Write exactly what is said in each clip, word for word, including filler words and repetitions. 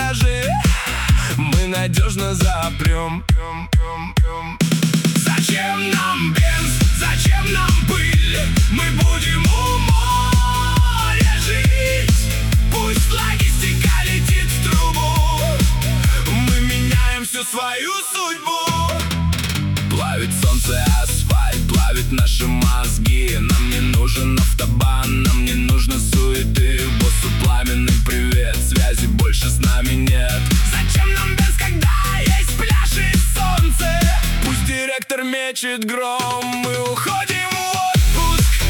гараже мы надежно запрем. Зачем нам бенз, зачем нам пыль? Мы будем у моря жить. Пусть логистика летит в трубу, мы меняем всю свою судьбу. Плавит солнце асфальт, плавит наши мозги. Нам не нужен автобан, нам не нужно суеты. Боссу пламенный привет, связи больше с нами нет. Зачем нам бенз, когда есть пляж и солнце? Пусть директор мечет гром, мы уходим в отпуск.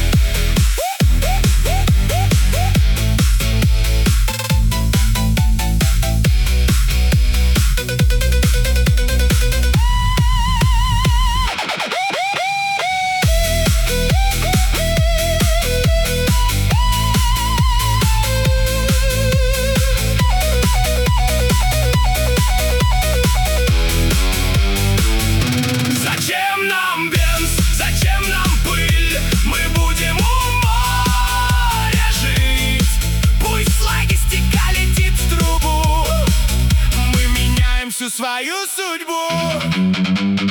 Зачем нам бенз, зачем нам пыль? Мы будем у моря жить. Пусть логистика летит в трубу, мы меняем всю свою судьбу.